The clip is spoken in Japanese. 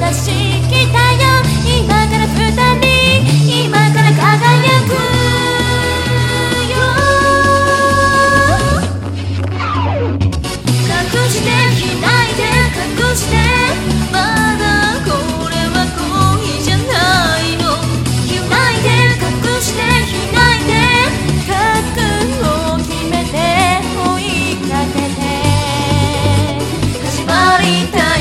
出してきたよ。今から二人、今から輝くよ。隠して開いて隠して、まだこれは恋じゃないの。開いて隠して開いて、覚悟を決めて追いかけて、始まりたい